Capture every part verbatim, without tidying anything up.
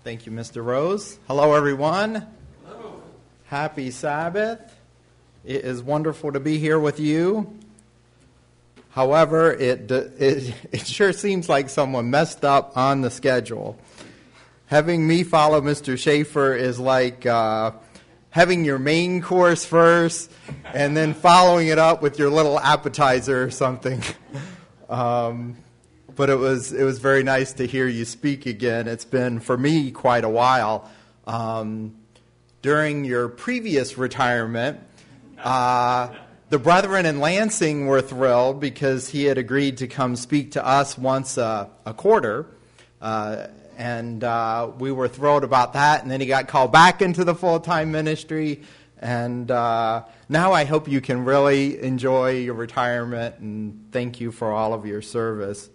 Thank you, Mister Rose. Hello, everyone. Hello. Happy Sabbath. It is wonderful to be here with you. However, it, it, it sure seems like someone messed up on the schedule. Having me follow Mister Schaefer is like uh, having your main course first and then following it up with your little appetizer or something. Um, but it was it was very nice to hear you speak again. It's been, for me, quite a while. Um, during your previous retirement, uh, the brethren in Lansing were thrilled because he had agreed to come speak to us once a, a quarter. Uh, and uh, we were thrilled about that. And then he got called back into the full-time ministry. And uh, now I hope you can really enjoy your retirement, and thank you for all of your service.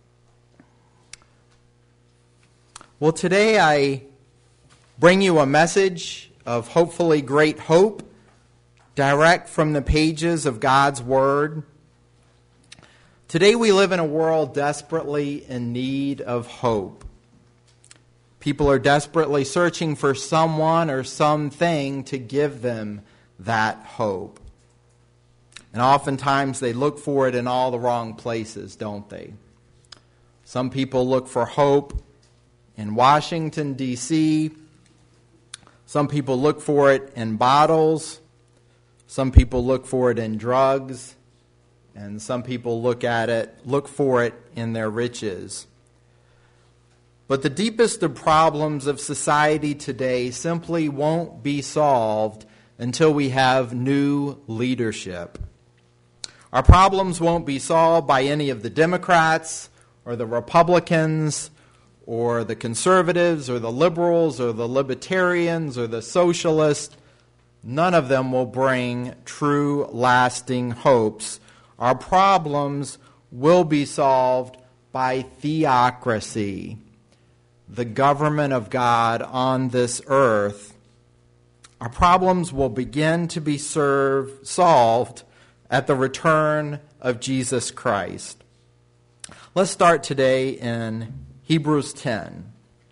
Well, today I bring you a message of hopefully great hope, direct from the pages of God's Word. Today we live in a world desperately in need of hope. People are desperately searching for someone or something to give them that hope. And oftentimes they look for it in all the wrong places, don't they? Some people look for hope in Washington, D C Some people look for it in bottles. Some people look for it in drugs. And some people look at it, look for it in their riches. But the deepest of problems of society today simply won't be solved until we have new leadership. Our problems won't be solved by any of the Democrats or the Republicans or the conservatives or the liberals or the libertarians or the socialists. None of them will bring true, lasting hopes. Our problems will be solved by theocracy, the government of God on this earth. Our problems will begin to be served, solved at the return of Jesus Christ. Let's start today in Hebrews ten.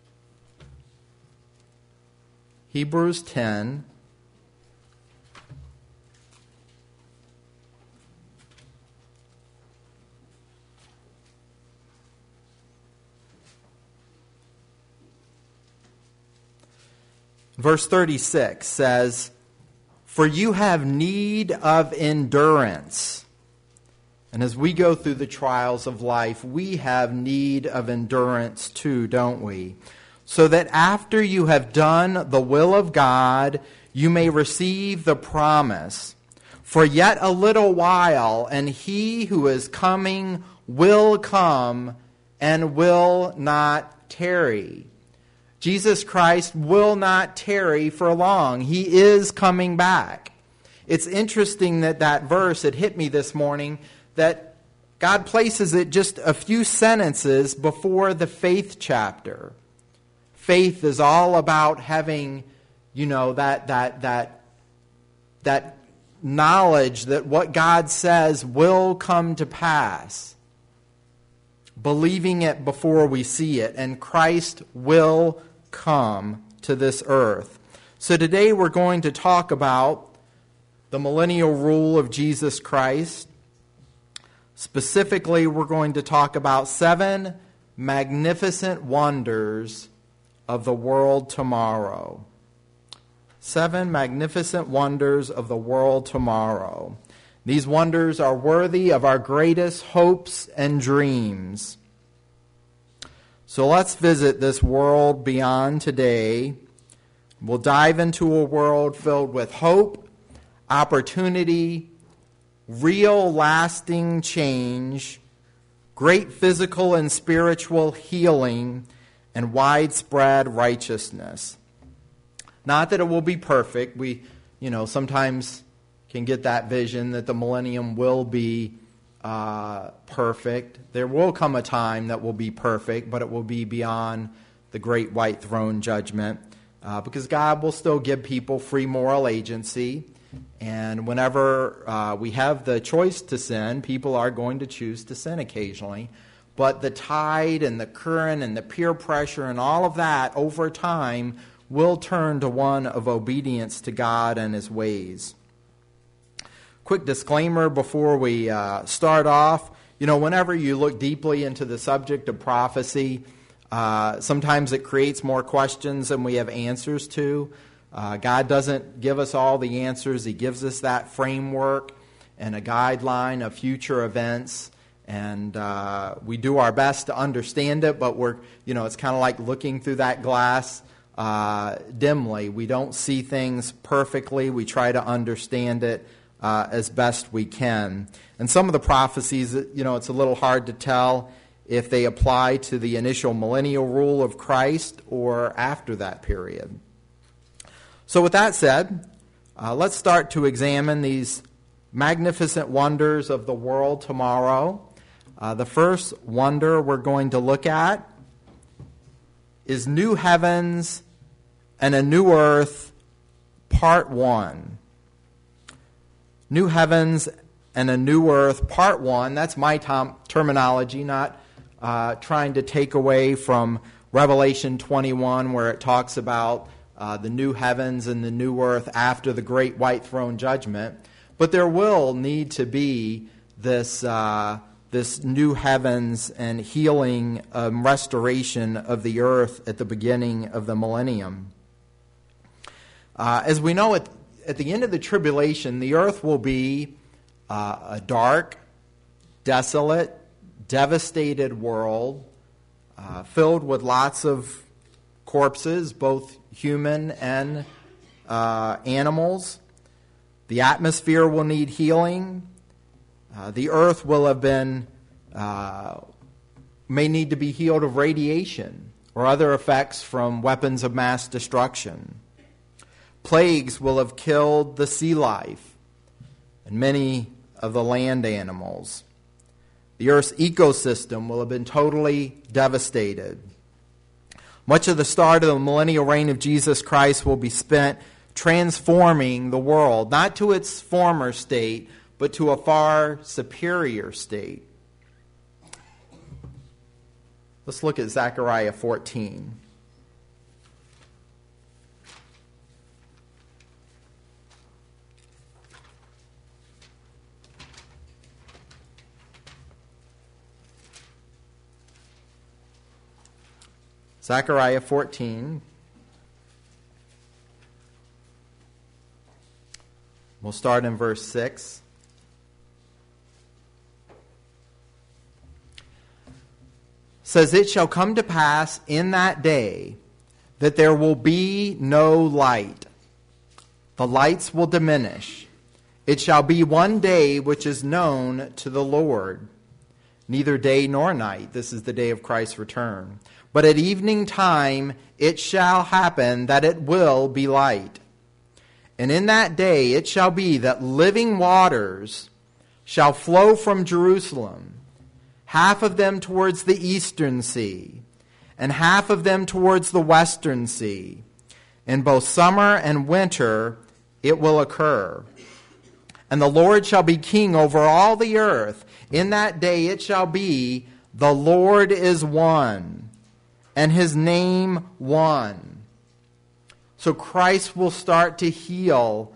Hebrews ten. Verse thirty-six says, "For you have need of endurance." And as we go through the trials of life, we have need of endurance too, don't we? "So that after you have done the will of God, you may receive the promise. For yet a little while, and he who is coming will come and will not tarry." Jesus Christ will not tarry for long. He is coming back. It's interesting that that verse, it hit me this morning, that God places it just a few sentences before the faith chapter. Faith is all about having, you know, that that that that knowledge that what God says will come to pass. Believing it before we see it, and Christ will come to this earth. So today we're going to talk about the millennial rule of Jesus Christ. Specifically, we're going to talk about seven magnificent wonders of the world tomorrow. Seven magnificent wonders of the world tomorrow. These wonders are worthy of our greatest hopes and dreams. So let's visit this world beyond today. We'll dive into a world filled with hope, opportunity, real lasting change, great physical and spiritual healing, and widespread righteousness. Not that it will be perfect. We, you know, sometimes can get that vision that the millennium will be uh, perfect. There will come a time that will be perfect, but it will be beyond the great white throne judgment, uh, because God will still give people free moral agency. And whenever uh, we have the choice to sin, people are going to choose to sin occasionally. but the tide and the current and the peer pressure and all of that over time will turn to one of obedience to God and his ways. Quick disclaimer before we uh, start off. You know, whenever you look deeply into the subject of prophecy, uh, sometimes it creates more questions than we have answers to. Uh, God doesn't give us all the answers. He gives us that framework and a guideline of future events. And uh, we do our best to understand it, but we're, you know, it's kind of like looking through that glass uh, dimly. We don't see things perfectly. We try to understand it uh, as best we can. And some of the prophecies, you know, it's a little hard to tell if they apply to the initial millennial rule of Christ or after that period. So with that said, uh, let's start to examine these magnificent wonders of the world tomorrow. Uh, the first wonder we're going to look at is New Heavens and a New Earth, Part one. New Heavens and a New Earth, Part one. That's my tom- terminology, not uh, trying to take away from Revelation twenty-one, where it talks about uh, the new heavens and the new earth after the great white throne judgment. But there will need to be this uh, this new heavens and healing, um, restoration of the earth at the beginning of the millennium. Uh, as we know, at, at the end of the tribulation, the earth will be uh, a dark, desolate, devastated world uh, filled with lots of corpses, both human and uh, animals. The atmosphere will need healing. Uh, the earth will have been, uh, may need to be healed of radiation or other effects from weapons of mass destruction. Plagues will have killed the sea life and many of the land animals. The earth's ecosystem will have been totally devastated. Much of the start of the millennial reign of Jesus Christ will be spent transforming the world, not to its former state, but to a far superior state. Let's look at Zechariah fourteen. Zechariah fourteen. We'll start in verse six. It says, "It shall come to pass in that day that there will be no light. The lights will diminish. It shall be one day which is known to the Lord, neither day nor night." This is the day of Christ's return. "But at evening time it shall happen that it will be light. And in that day it shall be that living waters shall flow from Jerusalem, half of them towards the eastern sea, and half of them towards the western sea. In both summer and winter it will occur. And the Lord shall be king over all the earth. In that day it shall be, the Lord is one, and his name one." So Christ will start to heal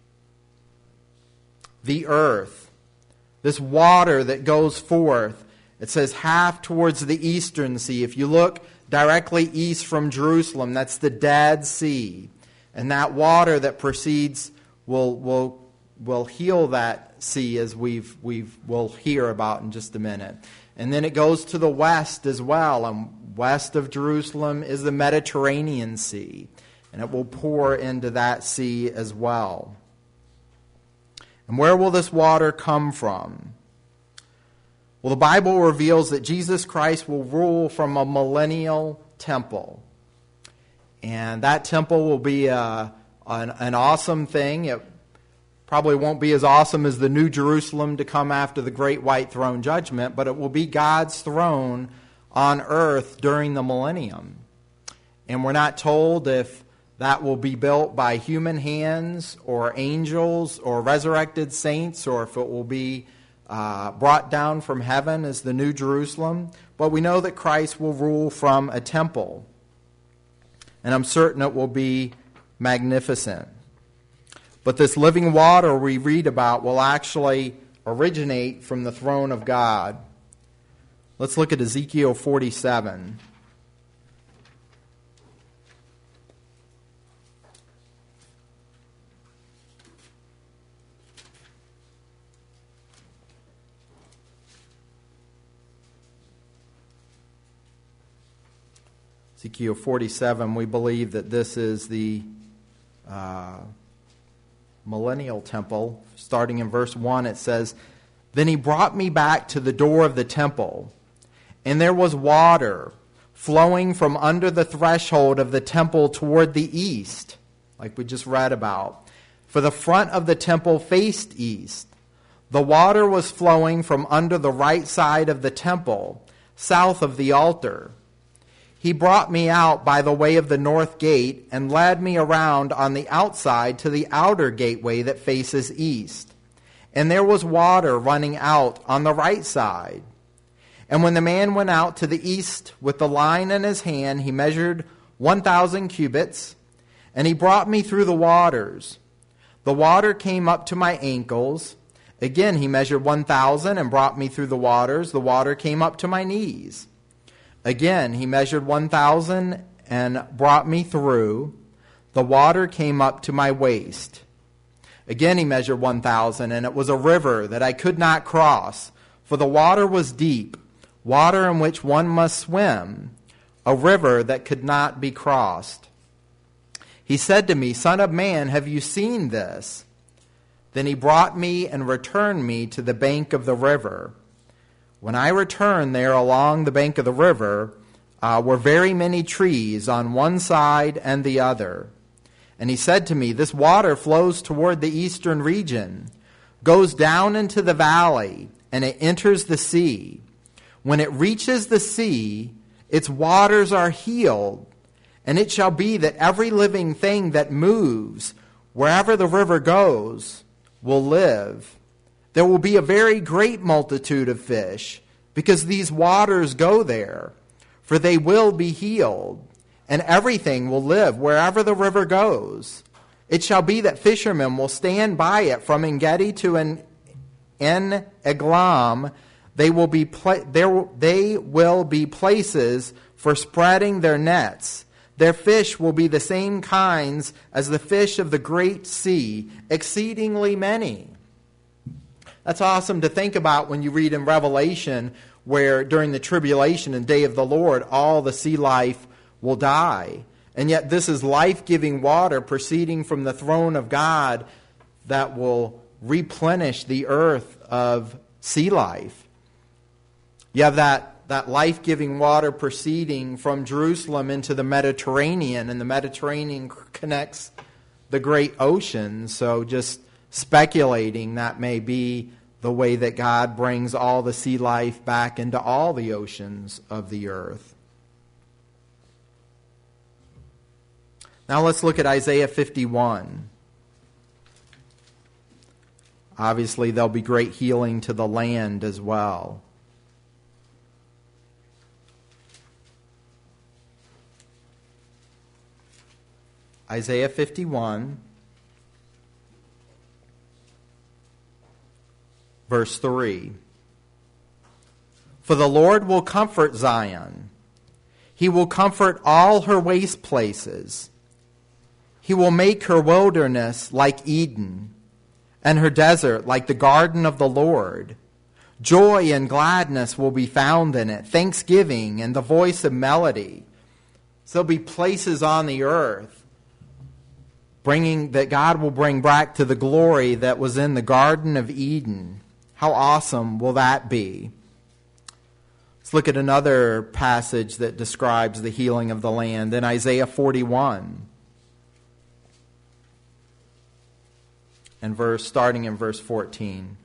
the earth. This water that goes forth, it says half towards the eastern sea. If you look directly east from Jerusalem, that's the Dead Sea. And that water that proceeds will will will heal that sea, as we've we've we'll hear about in just a minute. And then it goes to the west as well. And west of Jerusalem is the Mediterranean Sea. And it will pour into that sea as well. And where will this water come from? Well, the Bible reveals that Jesus Christ will rule from a millennial temple. And that temple will be a, an, an awesome thing. It probably won't be as awesome as the New Jerusalem to come after the great white throne judgment, but it will be God's throne on earth during the millennium. And we're not told if that will be built by human hands or angels or resurrected saints, or if it will be uh, brought down from heaven as the New Jerusalem, but we know that Christ will rule from a temple. And I'm certain it will be magnificent. But this living water we read about will actually originate from the throne of God. Let's look at Ezekiel forty-seven. Ezekiel forty-seven, we believe that this is the uh, millennial temple. Starting in verse one, it says, "Then he brought me back to the door of the temple, and there was water flowing from under the threshold of the temple toward the east," like we just read about. "For the front of the temple faced east. The water was flowing from under the right side of the temple, south of the altar. He brought me out by the way of the north gate and led me around on the outside to the outer gateway that faces east. And there was water running out on the right side. And when the man went out to the east with the line in his hand, he measured one thousand cubits, and he brought me through the waters. The water came up to my ankles. Again he measured one thousand and brought me through the waters. The water came up to my knees. Again, he measured one thousand and brought me through. The water came up to my waist. Again, he measured one thousand, and it was a river that I could not cross, for the water was deep, water in which one must swim, a river that could not be crossed. He said to me, 'Son of man, have you seen this?' Then he brought me and returned me to the bank of the river. When I returned there along the bank of the river, uh, were very many trees on one side and the other. And he said to me, 'This water flows toward the eastern region, goes down into the valley, and it enters the sea. When it reaches the sea, its waters are healed, and it shall be that every living thing that moves, wherever the river goes, will live. There will be a very great multitude of fish, because these waters go there, for they will be healed, and everything will live wherever the river goes. It shall be that fishermen will stand by it from En-gedi to En Eglam. They will be pla- there. They will be places for spreading their nets. Their fish will be the same kinds as the fish of the great sea, exceedingly many." That's awesome to think about when you read in Revelation where during the tribulation and day of the Lord, all the sea life will die. And yet this is life-giving water proceeding from the throne of God that will replenish the earth of sea life. You have that, that life-giving water proceeding from Jerusalem into the Mediterranean, and the Mediterranean connects the great ocean. So just speculating that may be the way that God brings all the sea life back into all the oceans of the earth. Now let's look at Isaiah fifty-one. Obviously, there'll be great healing to the land as well. Isaiah fifty-one. Verse three, "For the Lord will comfort Zion. He will comfort all her waste places. He will make her wilderness like Eden, and her desert like the garden of the Lord. Joy and gladness will be found in it, thanksgiving and the voice of melody." So there'll be places on the earth bringing that God will bring back to the glory that was in the Garden of Eden. How awesome will that be? Let's look at another passage that describes the healing of the land in Isaiah forty-one. And verse starting in verse fourteen.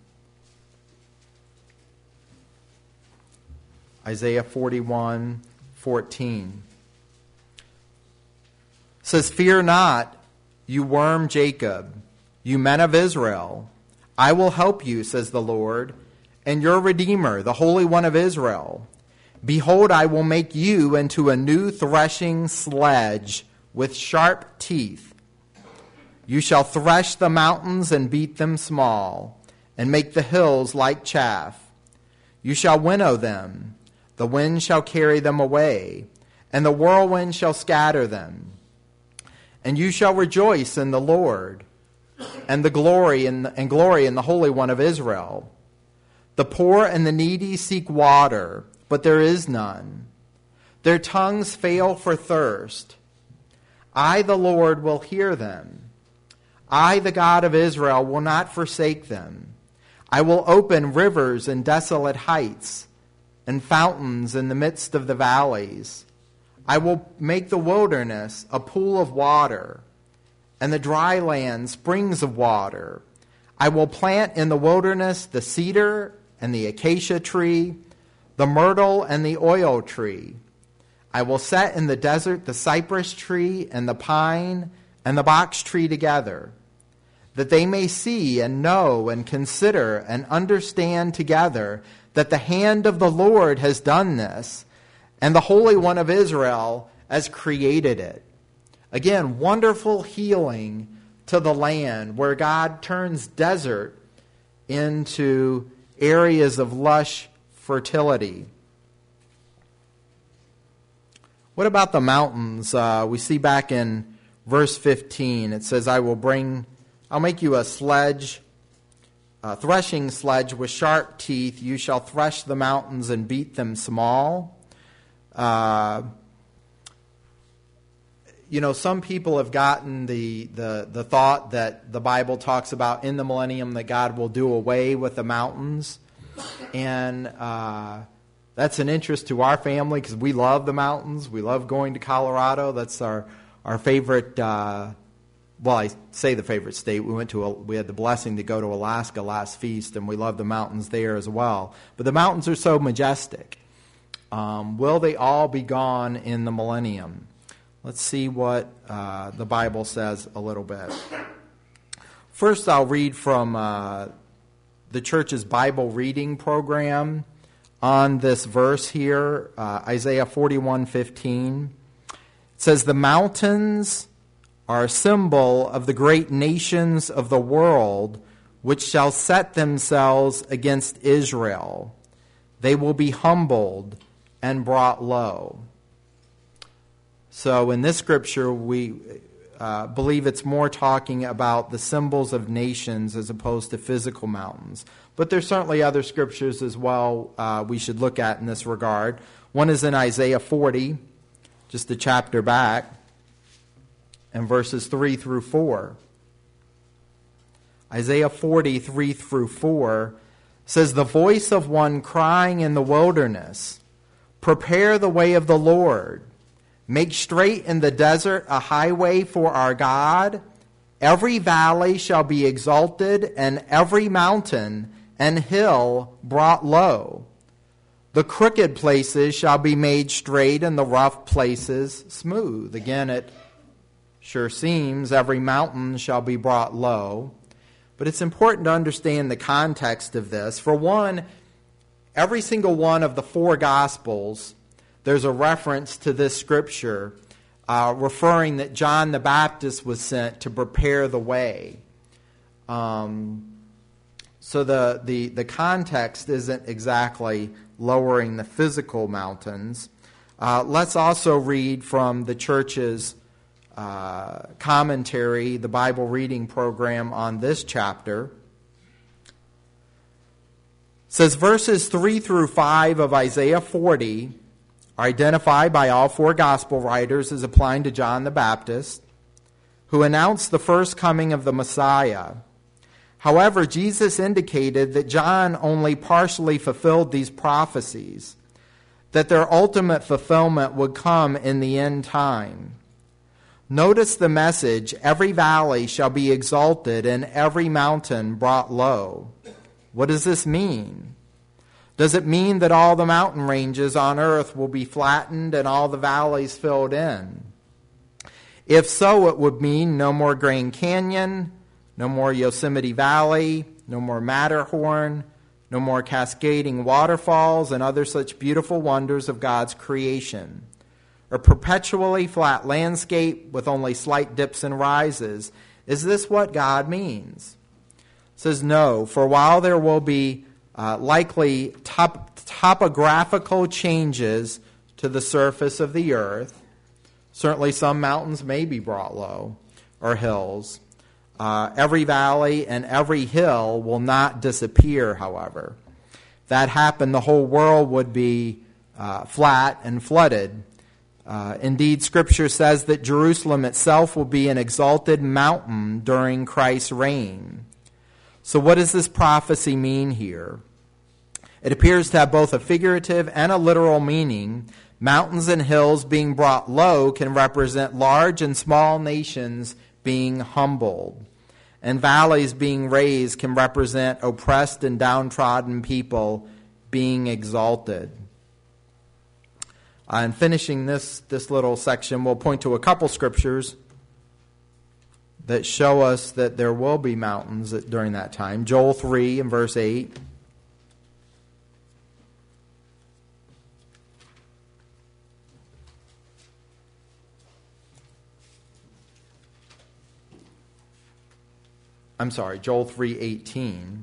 Isaiah forty-one, fourteen. Says, "Fear not, you worm Jacob, you men of Israel. I will help you, says the Lord, and your Redeemer, the Holy One of Israel. Behold, I will make you into a new threshing sledge with sharp teeth. You shall thresh the mountains and beat them small, and make the hills like chaff. You shall winnow them. The wind shall carry them away, and the whirlwind shall scatter them. And you shall rejoice in the Lord, and the glory in the, and glory in the Holy One of Israel. The poor and the needy seek water, but there is none. Their tongues fail for thirst. I, the Lord, will hear them. I, the God of Israel, will not forsake them. I will open rivers in desolate heights and fountains in the midst of the valleys. I will make the wilderness a pool of water, and the dry land springs of water. I will plant in the wilderness the cedar and the acacia tree, the myrtle and the oil tree. I will set in the desert the cypress tree and the pine and the box tree together, that they may see and know and consider and understand together that the hand of the Lord has done this, and the Holy One of Israel has created it. Again, wonderful healing to the land where God turns desert into areas of lush fertility. What about the mountains? Uh, we see back in verse fifteen, it says, I will bring, I'll make you a sledge, a threshing sledge with sharp teeth. You shall thresh the mountains and beat them small. Uh, you know, some people have gotten the, the, the thought that the Bible talks about in the millennium that God will do away with the mountains. And uh, that's an interest to our family because we love the mountains. We love going to Colorado. That's our, our favorite, uh, well, I say the favorite state. We went to a, we had the blessing to go to Alaska last feast, and we love the mountains there as well. But the mountains are so majestic. Um, will they all be gone in the millennium? Let's see what uh, the Bible says a little bit. First, I'll read from uh, the church's Bible reading program on this verse here, uh, Isaiah forty-one fifteen. It says, the mountains are a symbol of the great nations of the world, which shall set themselves against Israel. They will be humbled and brought low. So in this scripture, we uh, believe it's more talking about the symbols of nations as opposed to physical mountains. But there's certainly other scriptures as well uh, we should look at in this regard. One is in Isaiah forty, just a chapter back, and verses three through four. Isaiah forty, three through four says, the voice of one crying in the wilderness, prepare the way of the Lord. Make straight in the desert a highway for our God. Every valley shall be exalted, and every mountain and hill brought low. The crooked places shall be made straight, and the rough places smooth. Again, it sure seems every mountain shall be brought low. But it's important to understand the context of this. For one, every single one of the four Gospels, there's a reference to this scripture uh, referring that John the Baptist was sent to prepare the way. Um, so the, the, the context isn't exactly lowering the physical mountains. Uh, let's also read from the church's uh, commentary, the Bible reading program on this chapter. It says verses three through five of Isaiah forty are identified by all four gospel writers as applying to John the Baptist, who announced the first coming of the Messiah. However, Jesus indicated that John only partially fulfilled these prophecies, that their ultimate fulfillment would come in the end time. Notice the message, every valley shall be exalted and every mountain brought low. What does this mean? Does it mean that all the mountain ranges on earth will be flattened and all the valleys filled in? If so, it would mean no more Grand Canyon, no more Yosemite Valley, no more Matterhorn, no more cascading waterfalls and other such beautiful wonders of God's creation. A perpetually flat landscape with only slight dips and rises. Is this what God means? It says no, for while there will be uh, likely top, topographical changes to the surface of the earth, certainly some mountains may be brought low, or hills. Uh, every valley and every hill will not disappear, however. If that happened, the whole world would be uh, flat and flooded. Uh, indeed, Scripture says that Jerusalem itself will be an exalted mountain during Christ's reign. So what does this prophecy mean here? It appears to have both a figurative and a literal meaning. Mountains and hills being brought low can represent large and small nations being humbled. And valleys being raised can represent oppressed and downtrodden people being exalted. Uh, and finishing this, this little section, we'll point to a couple scriptures that show us that there will be mountains during that time. Joel three and verse eight. I'm sorry, Joel three eighteen.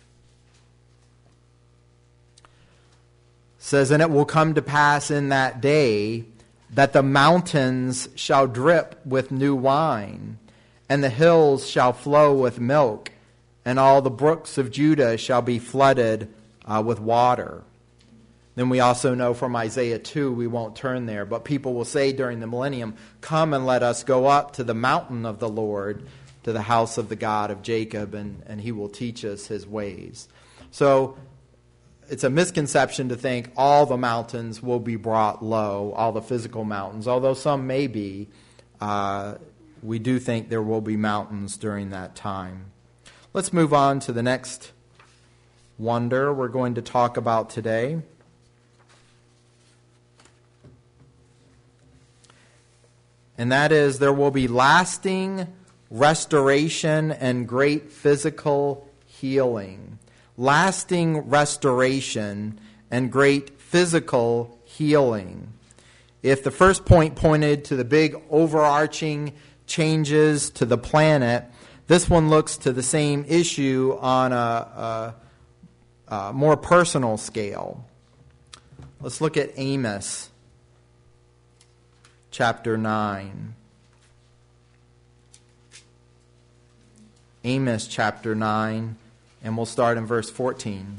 Says, and it will come to pass in that day that the mountains shall drip with new wine, and the hills shall flow with milk, and all the brooks of Judah shall be flooded uh, with water. Then we also know from Isaiah two, we won't turn there, but people will say during the millennium, come and let us go up to the mountain of the Lord, to the house of the God of Jacob, and, and he will teach us his ways. So it's a misconception to think all the mountains will be brought low, all the physical mountains, although some may be. Uh, we do think there will be mountains during that time. Let's move on to the next wonder we're going to talk about today. And that is, there will be lasting restoration and great physical healing. Lasting restoration and great physical healing. If the first point pointed to the big overarching changes to the planet, this one looks to the same issue on a, a, a more personal scale. Let's look at Amos chapter nine. Amos chapter nine, and we'll start in verse fourteen.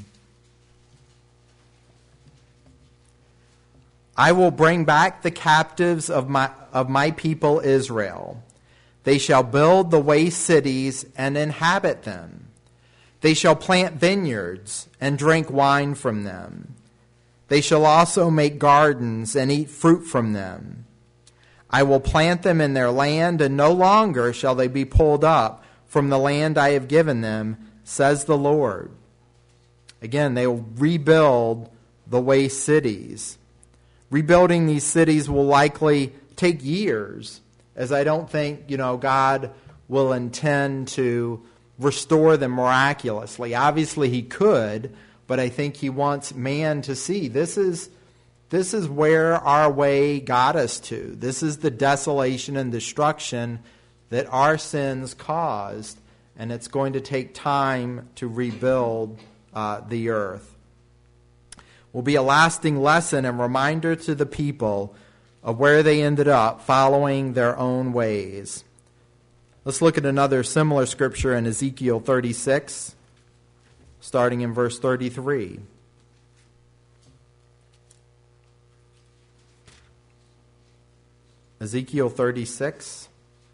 I will bring back the captives of my of my people Israel. They shall build the waste cities and inhabit them. They shall plant vineyards and drink wine from them. They shall also make gardens and eat fruit from them. I will plant them in their land, and no longer shall they be pulled up from the land I have given them, says the Lord. Again, they will rebuild the waste cities. Rebuilding these cities will likely take years, as I don't think, you know, God will intend to restore them miraculously. Obviously, he could, but I think he wants man to see this is this is where our way got us to. This is the desolation and destruction that our sins caused, and it's going to take time to rebuild uh, the earth. Will be a lasting lesson and reminder to the people of where they ended up following their own ways. Let's look at another similar scripture in Ezekiel thirty-six, starting in verse thirty-three. Ezekiel thirty-six,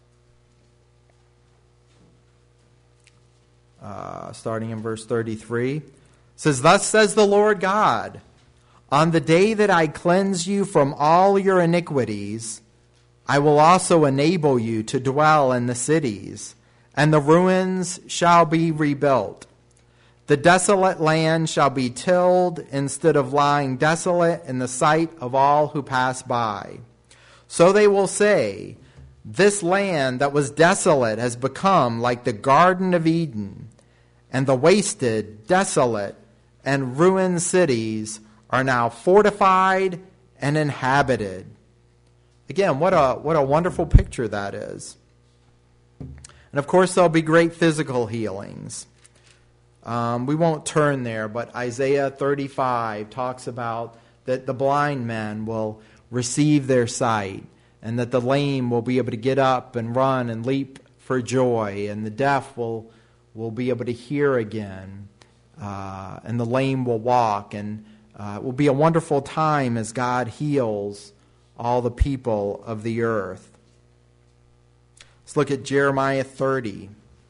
uh, starting in verse thirty-three, says, thus says the Lord God, on the day that I cleanse you from all your iniquities, I will also enable you to dwell in the cities, and the ruins shall be rebuilt. The desolate land shall be tilled instead of lying desolate in the sight of all who pass by. So they will say, this land that was desolate has become like the Garden of Eden, and the wasted, desolate, and ruined cities are now fortified and inhabited. Again, what a what a wonderful picture that is. And of course, there'll be great physical healings. Um, we won't turn there, but Isaiah thirty-five talks about that the blind men will receive their sight, and that the lame will be able to get up and run and leap for joy, and the deaf will, will be able to hear again, uh, and the lame will walk, and uh, it will be a wonderful time as God heals all the people of the earth. Let's look at Jeremiah thirty.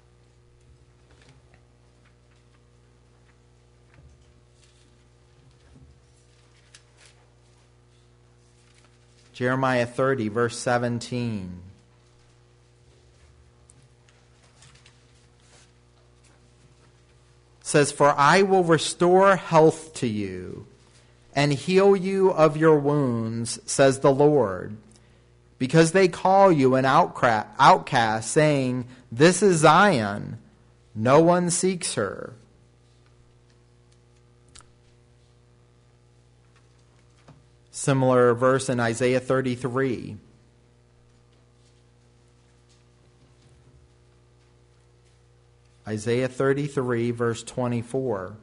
Jeremiah thirty, verse seventeen. It says, "For I will restore health to you and heal you of your wounds, says the Lord, because they call you an outcast, saying, 'This is Zion, no one seeks her.'" Similar verse in Isaiah thirty-three. Isaiah thirty-three, verse twenty-four.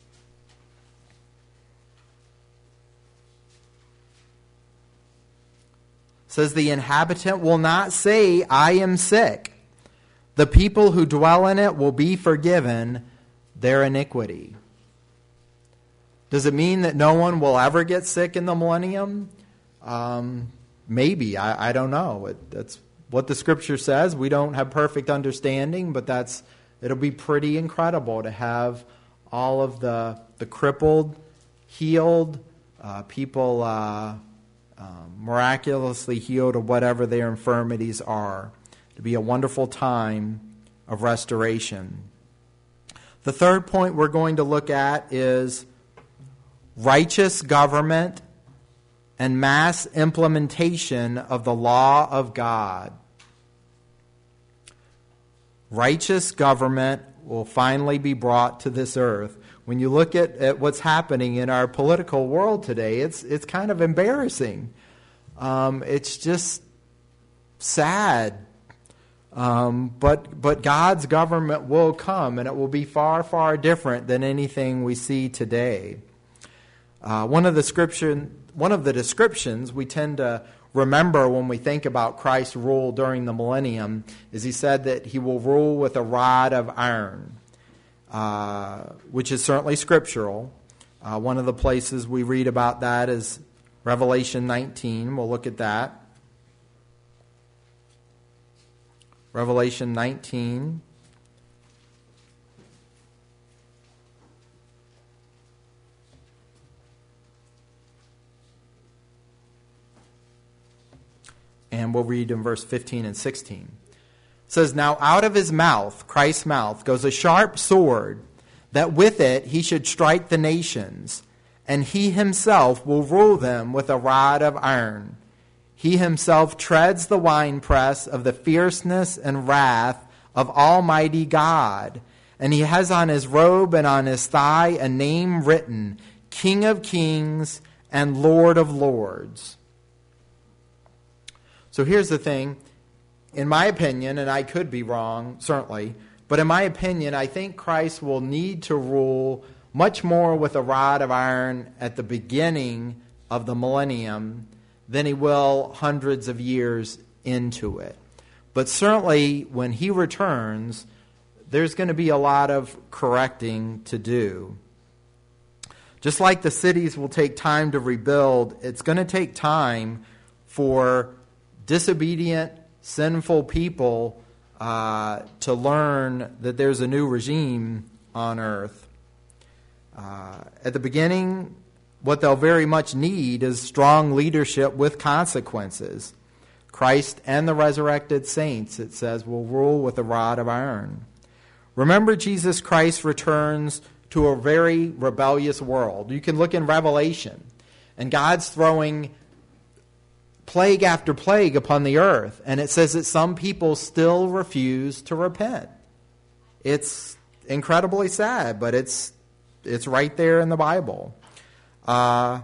Says, "The inhabitant will not say, 'I am sick.' The people who dwell in it will be forgiven their iniquity." Does it mean that no one will ever get sick in the millennium? Um, maybe. I, I don't know. It, that's what the Scripture says. We don't have perfect understanding, but that's it'll be pretty incredible to have all of the the crippled healed, uh, people uh, uh, miraculously healed of whatever their infirmities are. It'll be a wonderful time of restoration. The third point we're going to look at is righteous government and mass implementation of the law of God. Righteous government will finally be brought to this earth. When you look at, at what's happening in our political world today, it's it's kind of embarrassing. Um, it's just sad. Um, but but God's government will come, and it will be far, far different than anything we see today. Uh, one of the scripture, one of the descriptions we tend to remember when we think about Christ's rule during the millennium is he said that he will rule with a rod of iron, uh, which is certainly scriptural. Uh, one of the places we read about that is Revelation nineteen. We'll look at that. Revelation nineteen. And we'll read in verse fifteen and sixteen. It says, "Now out of his mouth," Christ's mouth, "goes a sharp sword, that with it he should strike the nations, and he himself will rule them with a rod of iron. He himself treads the winepress of the fierceness and wrath of Almighty God. And he has on his robe and on his thigh a name written, King of Kings and Lord of Lords." So here's the thing. In my opinion, and I could be wrong, certainly, but in my opinion, I think Christ will need to rule much more with a rod of iron at the beginning of the millennium than he will hundreds of years into it. But certainly, when he returns, there's going to be a lot of correcting to do. Just like the cities will take time to rebuild, it's going to take time for disobedient, sinful people uh, to learn that there's a new regime on earth. Uh, at the beginning, what they'll very much need is strong leadership with consequences. Christ and the resurrected saints, it says, will rule with a rod of iron. Remember, Jesus Christ returns to a very rebellious world. You can look in Revelation, and God's throwing plague after plague upon the earth, and it says that some people still refuse to repent. It's incredibly sad, but it's it's right there in the Bible. Uh,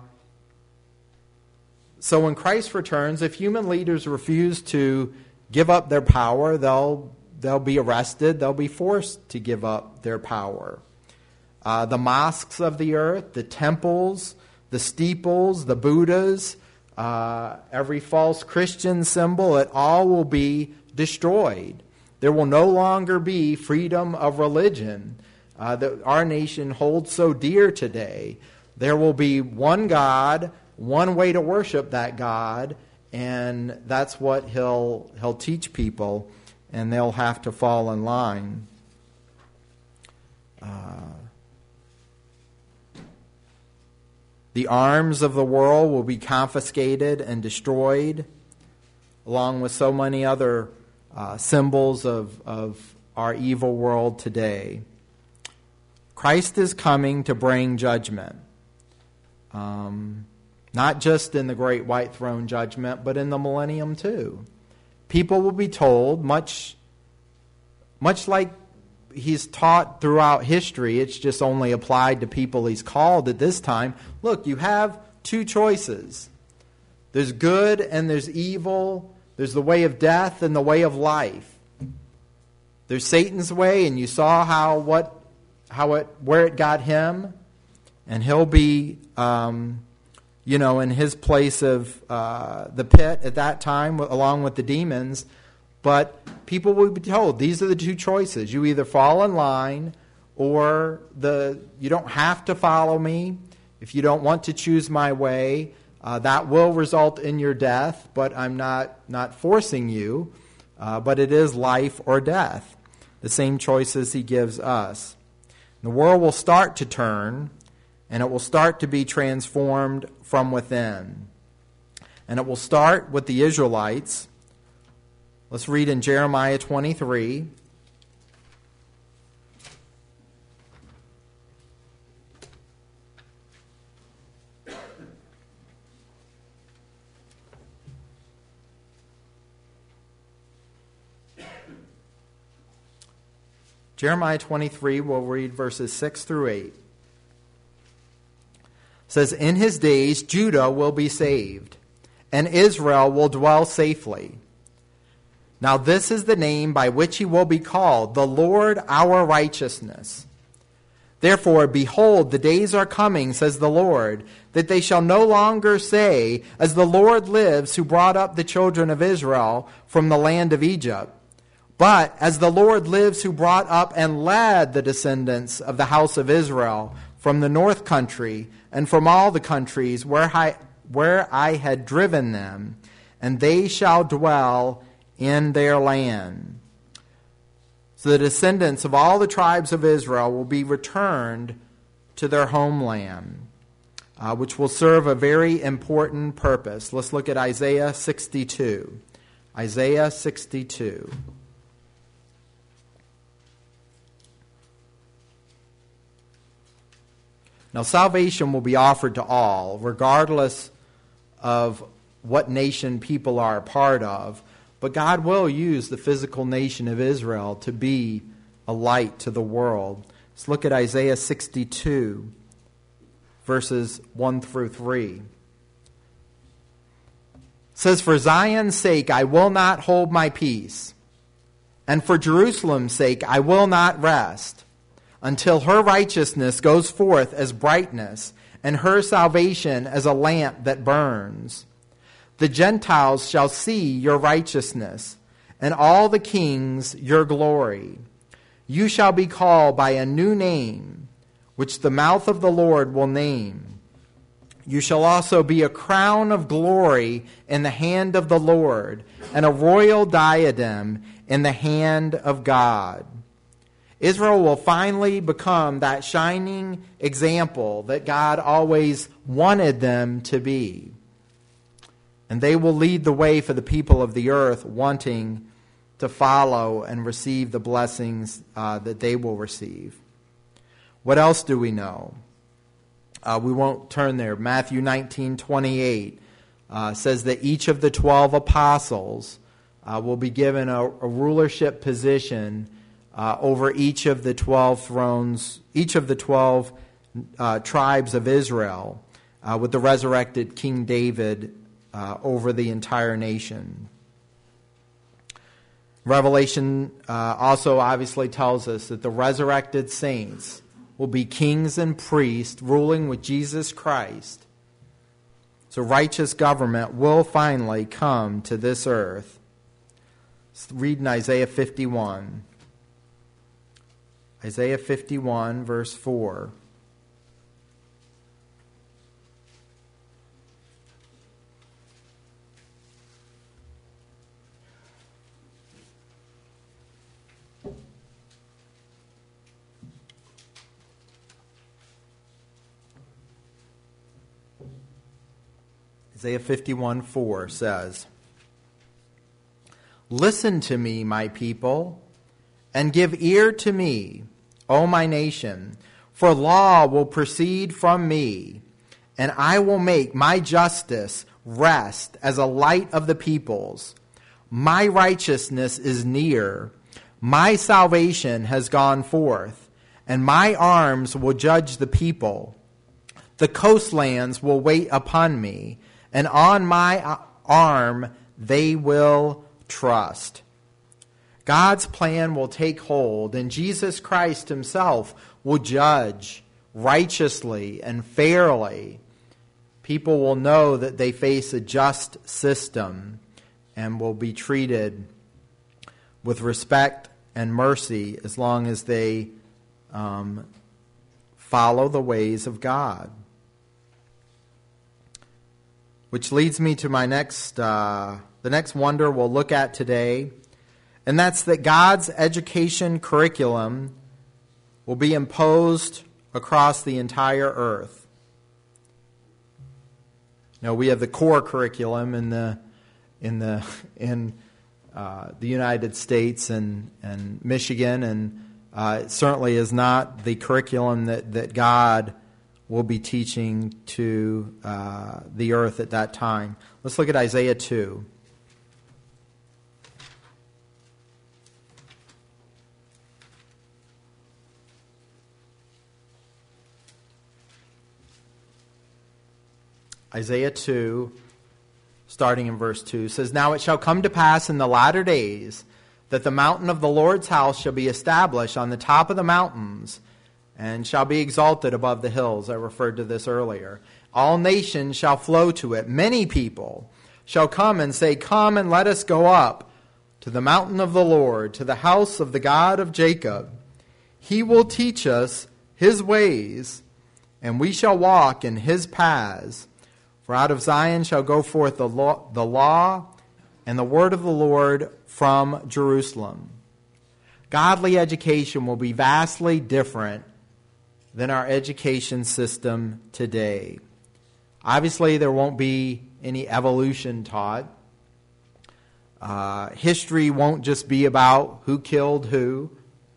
so when Christ returns, if human leaders refuse to give up their power, they'll they'll be arrested. They'll be forced to give up their power. Uh, the mosques of the earth, the temples, the steeples, the Buddhas, uh, every false Christian symbol, it all will be destroyed. There will no longer be freedom of religion uh, that our nation holds so dear today. There will be one God, one way to worship that God, and that's what he'll he'll teach people, and they'll have to fall in line. Uh, the arms of the world will be confiscated and destroyed, along with so many other uh, symbols of, of our evil world today. Christ is coming to bring judgment. Um, not just in the great white throne judgment, but in the millennium too. People will be told, much, much like he's taught throughout history, it's just only applied to people he's called at this time. Look, you have two choices. There's good and there's evil. There's the way of death and the way of life. There's Satan's way, and you saw how what how it where it got him, and he'll be um, you know in his place of uh, the pit at that time, along with the demons. But people will be told these are the two choices. You either fall in line, or the you don't have to follow me. If you don't want to choose my way, uh, that will result in your death. But I'm not not forcing you. Uh, but it is life or death. The same choices he gives us. The world will start to turn, and it will start to be transformed from within. And it will start with the Israelites. Let's read in Jeremiah twenty-three. Jeremiah twenty-three, we'll read verses six through eight. It says, "In his days Judah will be saved, and Israel will dwell safely. Now this is the name by which he will be called, the Lord our righteousness. Therefore, behold, the days are coming, says the Lord, that they shall no longer say, as the Lord lives, who brought up the children of Israel from the land of Egypt. But as the Lord lives, who brought up and led the descendants of the house of Israel from the north country and from all the countries where I, where I had driven them, and they shall dwell in their land." So the descendants of all the tribes of Israel will be returned to their homeland, uh, which will serve a very important purpose. Let's look at Isaiah sixty-two. Isaiah sixty-two. Now, salvation will be offered to all, regardless of what nation people are a part of. But God will use the physical nation of Israel to be a light to the world. Let's look at Isaiah sixty-two, verses one through three. It says, "For Zion's sake I will not hold my peace, and for Jerusalem's sake I will not rest, until her righteousness goes forth as brightness, and her salvation as a lamp that burns. The Gentiles shall see your righteousness, and all the kings your glory. You shall be called by a new name, which the mouth of the Lord will name. You shall also be a crown of glory in the hand of the Lord, and a royal diadem in the hand of God." Israel will finally become that shining example that God always wanted them to be. And they will lead the way for the people of the earth wanting to follow and receive the blessings uh, that they will receive. What else do we know? Uh, we won't turn there. Matthew nineteen twenty-eight uh, says that each of the twelve apostles uh, will be given a, a rulership position uh, over each of the twelve thrones, each of the twelve uh, tribes of Israel, uh, with the resurrected King David uh, over the entire nation. Revelation uh, also obviously tells us that the resurrected saints will be kings and priests ruling with Jesus Christ. So righteous government will finally come to this earth. Let's read in Isaiah fifty-one. Isaiah fifty-one, verse four. Isaiah fifty-one, four says, "Listen to me, my people, and give ear to me, O my nation, for law will proceed from me, and I will make my justice rest as a light of the peoples. My righteousness is near, my salvation has gone forth, and my arms will judge the people. The coastlands will wait upon me, and on my arm they will trust." God's plan will take hold, and Jesus Christ himself will judge righteously and fairly. People will know that they face a just system and will be treated with respect and mercy as long as they um, follow the ways of God. Which leads me to my next, uh, the next wonder we'll look at today, and that's that God's education curriculum will be imposed across the entire earth. Now, we have the core curriculum in the in the in uh, the United States and and Michigan, and uh, it certainly is not the curriculum that that God will be teaching to uh, the earth at that time. Let's look at Isaiah two. Isaiah two, starting in verse two, says, "Now it shall come to pass in the latter days that the mountain of the Lord's house shall be established on the top of the mountains, and shall be exalted above the hills." I referred to this earlier. "All nations shall flow to it. Many people shall come and say, 'Come and let us go up to the mountain of the Lord, to the house of the God of Jacob. He will teach us his ways, and we shall walk in his paths. For out of Zion shall go forth the law, the law and the word of the Lord from Jerusalem." Godly education will be vastly different than our education system today. Obviously, there won't be any evolution taught. Uh, history won't just be about who killed who.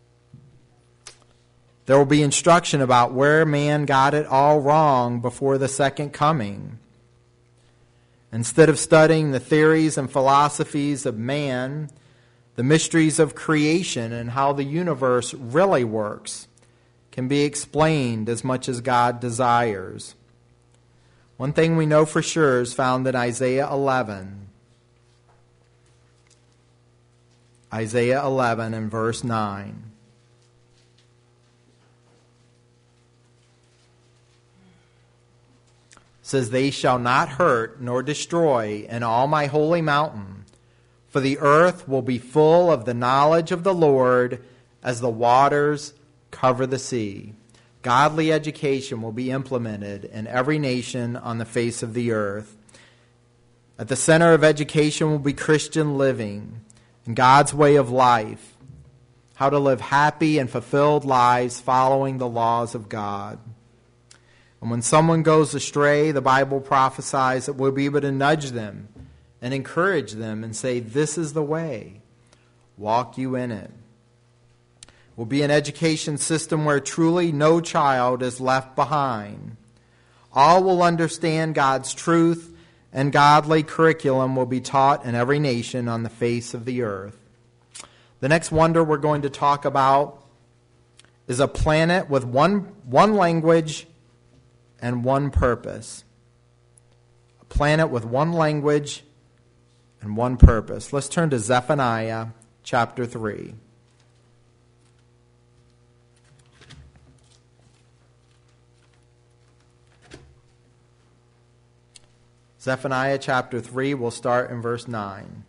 There will be instruction about where man got it all wrong before the second coming. Instead of studying the theories and philosophies of man, the mysteries of creation and how the universe really works can be explained as much as God desires. One thing we know for sure is found in Isaiah eleven. Isaiah eleven and verse nine. Says, "They shall not hurt nor destroy in all my holy mountain, for the earth will be full of the knowledge of the Lord as the waters cover the sea." Godly education will be implemented in every nation on the face of the earth. At the center of education will be Christian living and God's way of life, how to live happy and fulfilled lives following the laws of God. And when someone goes astray, the Bible prophesies that we'll be able to nudge them and encourage them and say, "This is the way. Walk you in it." Will be an education system where truly no child is left behind. All will understand God's truth, and godly curriculum will be taught in every nation on the face of the earth. The next wonder we're going to talk about is a planet with one, one language and one purpose. A planet with one language and one purpose. Let's turn to Zephaniah chapter three. Zephaniah chapter three, we'll start in verse nine.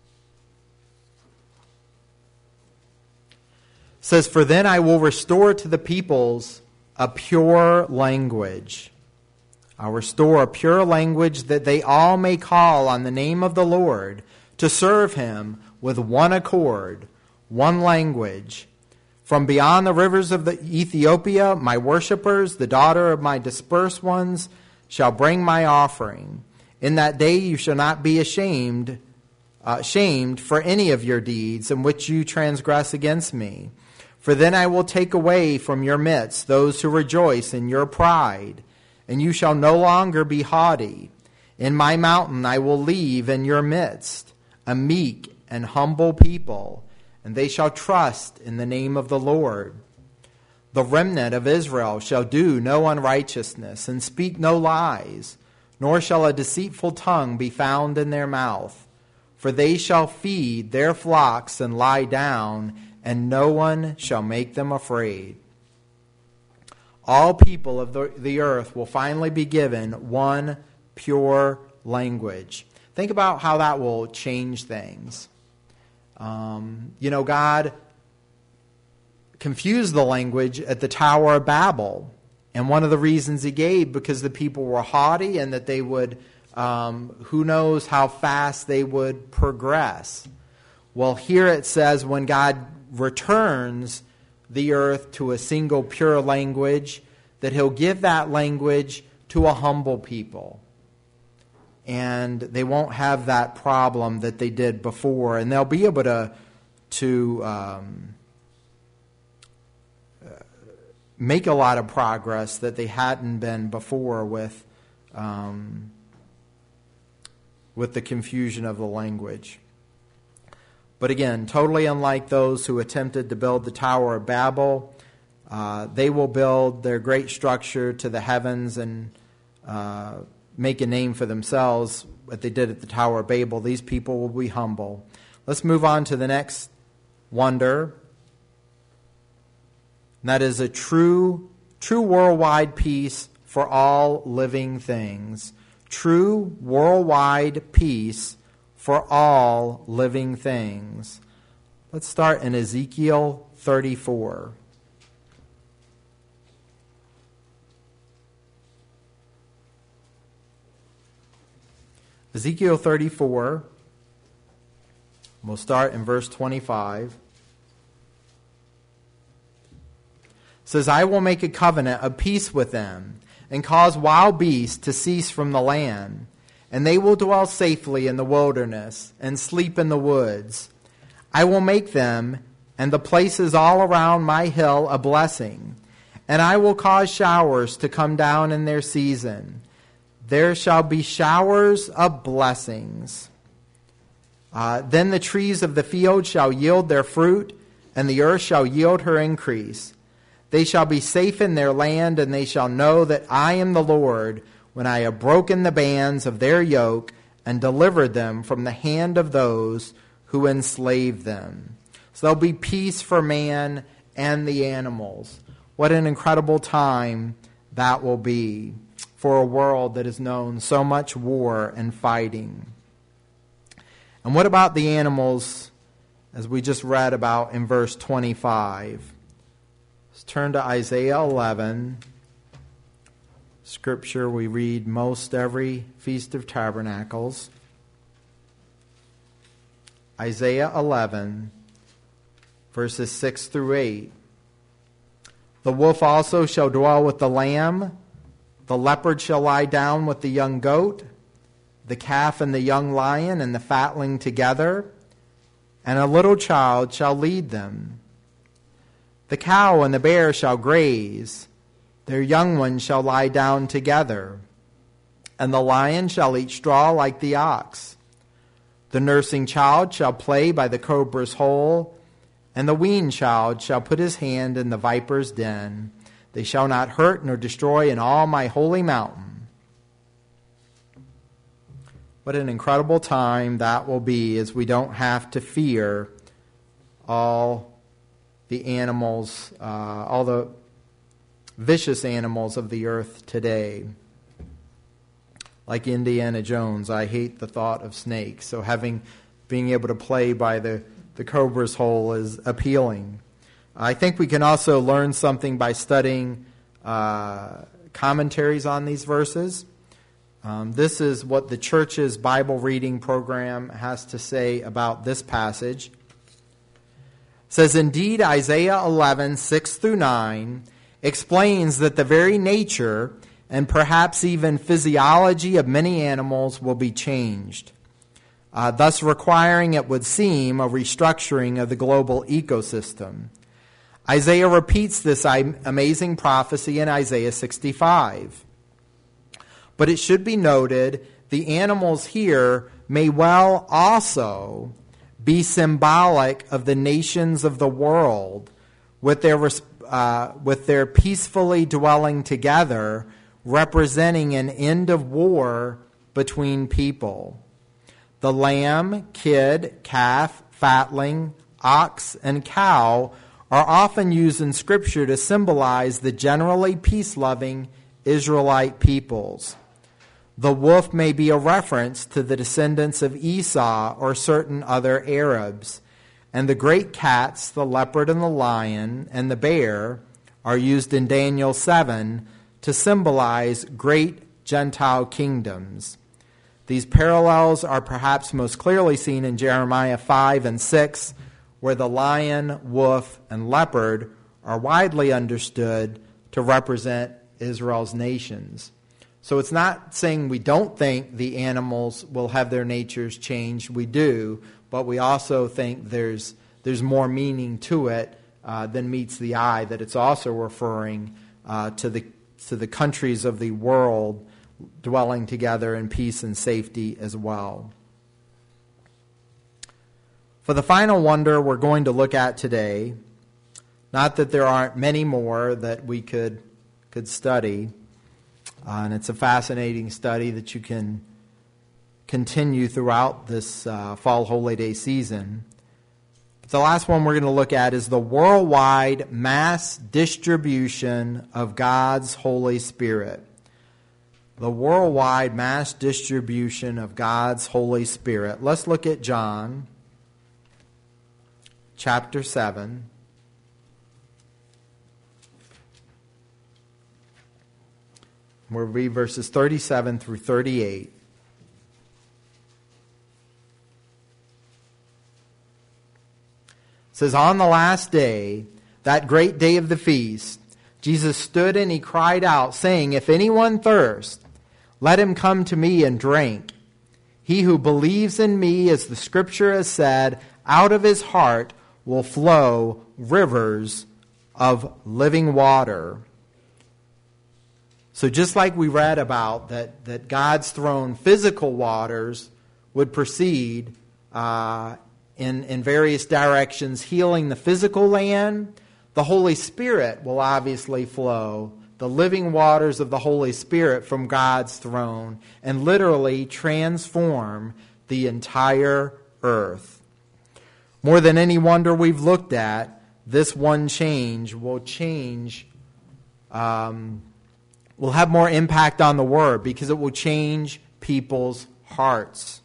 It says, "For then I will restore to the peoples a pure language. I'll restore a pure language that they all may call on the name of the Lord to serve him with one accord, one language. From beyond the rivers of the Ethiopia, my worshipers, the daughter of my dispersed ones, shall bring my offering. In that day you shall not be ashamed, uh, shamed for any of your deeds in which you transgress against me. For then I will take away from your midst those who rejoice in your pride, and you shall no longer be haughty. In my mountain I will leave in your midst a meek and humble people, and they shall trust in the name of the Lord. The remnant of Israel shall do no unrighteousness and speak no lies, nor shall a deceitful tongue be found in their mouth. For they shall feed their flocks and lie down, and no one shall make them afraid." All people of the, the earth will finally be given one pure language. Think about how that will change things. Um, you know, God confused the language at the Tower of Babel. And one of the reasons he gave, because the people were haughty and that they would, um, who knows how fast they would progress. Well, here it says when God returns the earth to a single pure language, that he'll give that language to a humble people. And they won't have that problem that they did before. And they'll be able to, to um, make a lot of progress that they hadn't been before with, um, with the confusion of the language. But again, totally unlike those who attempted to build the Tower of Babel, uh, they will build their great structure to the heavens and uh, make a name for themselves, what they did at the Tower of Babel. These people will be humble. Let's move on to the next wonder. And that is a true, true worldwide peace for all living things. True worldwide peace for all living things. Let's start in Ezekiel thirty-four. Ezekiel thirty-four, we'll start in verse twenty-five. It says, "I will make a covenant of peace with them, and cause wild beasts to cease from the land, and they will dwell safely in the wilderness, and sleep in the woods. I will make them and the places all around my hill a blessing, and I will cause showers to come down in their season. There shall be showers of blessings. Uh, then the trees of the field shall yield their fruit, and the earth shall yield her increase. They shall be safe in their land, and they shall know that I am the Lord, when I have broken the bands of their yoke and delivered them from the hand of those who enslaved them." So there'll be peace for man and the animals. What an incredible time that will be for a world that has known so much war and fighting. And what about the animals, as we just read about in verse twenty-five? Let's turn to Isaiah eleven. Scripture we read most every Feast of Tabernacles. Isaiah eleven, verses six through eight. "The wolf also shall dwell with the lamb. The leopard shall lie down with the young goat. The calf and the young lion and the fatling together. And a little child shall lead them. The cow and the bear shall graze. Their young ones shall lie down together. And the lion shall eat straw like the ox. The nursing child shall play by the cobra's hole, And the weaned child shall put his hand in the viper's den. They shall not hurt nor destroy in all my holy mountain. What an incredible time that will be, as we don't have to fear all the animals, uh, all the vicious animals of the earth today. Like Indiana Jones, I hate the thought of snakes. So having, being able to play by the, the cobra's hole is appealing. I think we can also learn something by studying uh, commentaries on these verses. Um, this is what the church's Bible reading program has to say about this passage. It says, indeed, Isaiah eleven, six through nine explains that the very nature and perhaps even physiology of many animals will be changed, uh, thus requiring, it would seem, a restructuring of the global ecosystem. Isaiah repeats this amazing prophecy in Isaiah sixty-five. But it should be noted, the animals here may well also be symbolic of the nations of the world, with their uh, with their peacefully dwelling together, representing an end of war between people. The lamb, kid, calf, fatling, ox, and cow are often used in Scripture to symbolize the generally peace-loving Israelite peoples. The wolf may be a reference to the descendants of Esau or certain other Arabs. And the great cats, the leopard and the lion and the bear, are used in Daniel seven to symbolize great Gentile kingdoms. These parallels are perhaps most clearly seen in Jeremiah five and six, where the lion, wolf, and leopard are widely understood to represent Israel's nations. So it's not saying we don't think the animals will have their natures changed. We do, but we also think there's there's more meaning to it uh, than meets the eye, that it's also referring uh, to the to the countries of the world dwelling together in peace and safety as well. For the final wonder we're going to look at today, not that there aren't many more that we could could study, uh, and it's a fascinating study that you can continue throughout this uh, fall holy day season. But the last one we're going to look at is the worldwide mass distribution of God's Holy Spirit. The worldwide mass distribution of God's Holy Spirit. Let's look at John chapter seven. We'll read verses thirty-seven through thirty-eight. It says, on the last day, that great day of the feast, Jesus stood and he cried out, saying, if anyone thirst, let him come to me and drink. He who believes in me, as the Scripture has said, out of his heart will flow rivers of living water. So just like we read about that, that God's throne, physical waters would proceed uh, in, in various directions, healing the physical land, the Holy Spirit will obviously flow, the living waters of the Holy Spirit from God's throne, and literally transform the entire earth. More than any wonder we've looked at, this one change will change, um, will have more impact on the Word, because it will change people's hearts.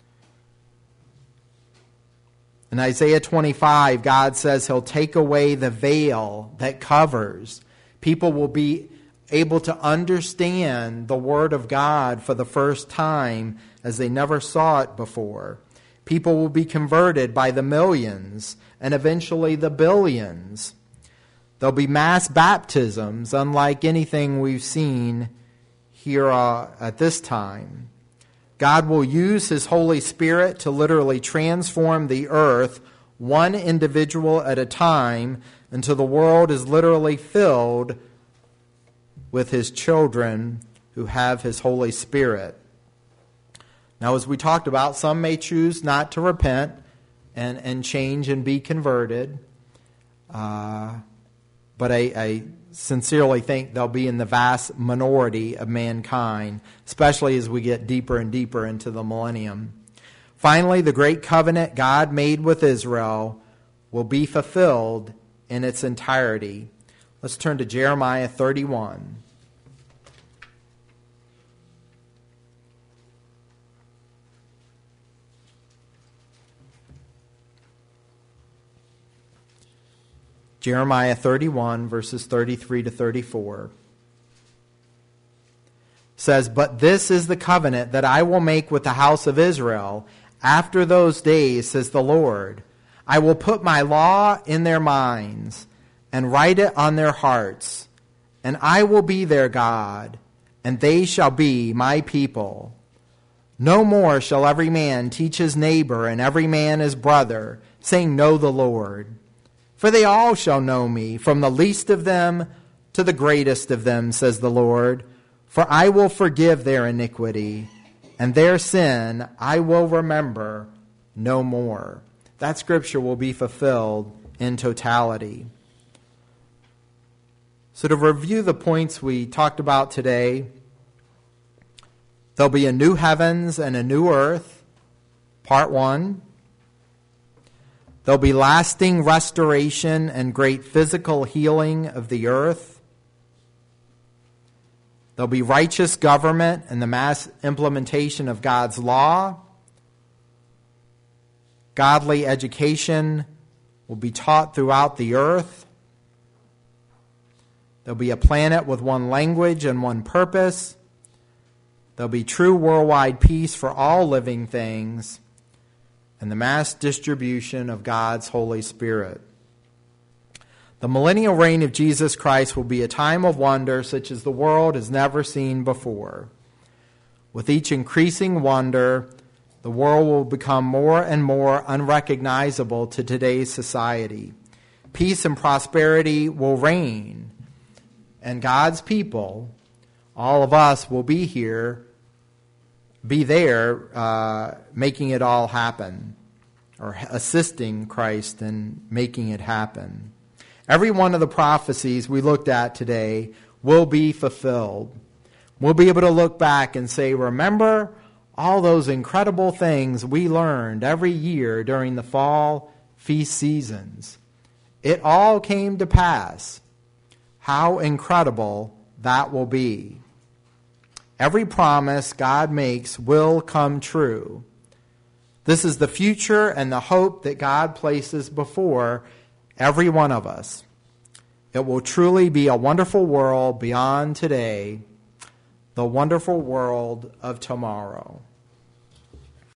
In Isaiah twenty-five, God says he'll take away the veil that covers. People will be able to understand the Word of God for the first time as they never saw it before. People will be converted by the millions and eventually the billions. There'll be mass baptisms, unlike anything we've seen here uh, at this time. God will use his Holy Spirit to literally transform the earth one individual at a time until the world is literally filled with his children who have his Holy Spirit. Now, as we talked about, some may choose not to repent and, and change and be converted. Uh, but I, I sincerely think they'll be in the vast minority of mankind, especially as we get deeper and deeper into the millennium. Finally, the great covenant God made with Israel will be fulfilled in its entirety. Let's turn to Jeremiah thirty-one. Jeremiah thirty-one, verses thirty-three to thirty-four. Says, "But this is the covenant that I will make with the house of Israel after those days, says the Lord. I will put my law in their minds and write it on their hearts, and I will be their God, and they shall be my people. No more shall every man teach his neighbor and every man his brother, saying, Know the Lord. For they all shall know me, from the least of them to the greatest of them, says the Lord. For I will forgive their iniquity, and their sin I will remember no more." That scripture will be fulfilled in totality. So to review the points we talked about today, there'll be a new heavens and a new earth, part one. There'll be lasting restoration and great physical healing of the earth. There'll be righteous government and the mass implementation of God's law. Godly education will be taught throughout the earth. There'll be a planet with one language and one purpose. There'll be true worldwide peace for all living things, and the mass distribution of God's Holy Spirit. The millennial reign of Jesus Christ will be a time of wonder such as the world has never seen before. With each increasing wonder, the world will become more and more unrecognizable to today's society. Peace and prosperity will reign, and God's people, all of us, will be here, be there, uh, making it all happen, or assisting Christ in making it happen. Every one of the prophecies we looked at today will be fulfilled. We'll be able to look back and say, remember all those incredible things we learned every year during the fall feast seasons. It all came to pass. How incredible that will be. Every promise God makes will come true. This is the future and the hope that God places before every one of us. It will truly be a wonderful world beyond today, the wonderful world of tomorrow.